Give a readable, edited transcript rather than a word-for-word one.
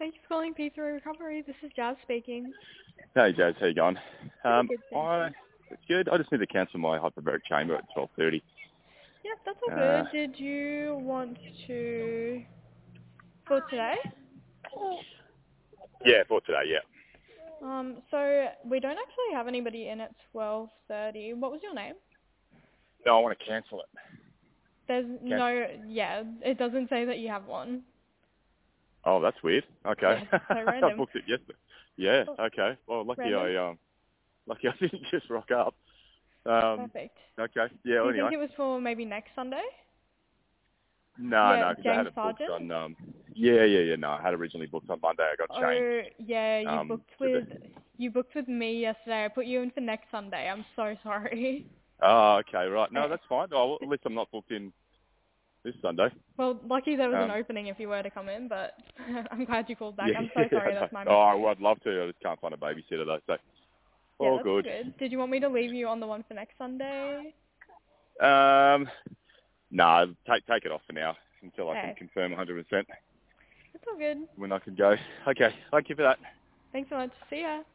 Thank you for calling P3 Recovery. This is Jazz speaking. Hey, Jazz, how you going? Good, thank you. It's good. I just need to cancel my hyperbaric chamber at 12:30. Yep, that's all good. Did you want to for today? Yeah, for today, yeah. So we don't actually have anybody in at 12:30. What was your name? No, I want to cancel it. There's no, it doesn't say that you have one. Oh, that's weird. Okay. Yeah, so I random. booked it yesterday. Yeah, okay. Well, Random? lucky I didn't just rock up. Perfect. Okay. Yeah, Do well, you think anyway. it was for maybe next Sunday? No, Yeah, because I had James it booked Sargent? on, yeah, no, I had originally booked on Monday. I got changed. Oh, yeah, To the... you booked with me yesterday. I put you in for next Sunday. I'm so sorry. Oh, okay, right. No, Eh, that's fine. Oh, well, at least I'm not booked in this Sunday. Well, lucky there was an Um, opening if you were to come in, but I'm glad you called back. yeah, I'm so I sorry, know. that's my mistake. Oh, well, I'd love to. I just can't find a babysitter though, so Yeah, all that's all good. good. Did you want me to leave you on the one for next Sunday? No, take it off for now until I can Okay, confirm 100% it's all good. when I can go. Okay, thank you for that. Thanks so much. See ya.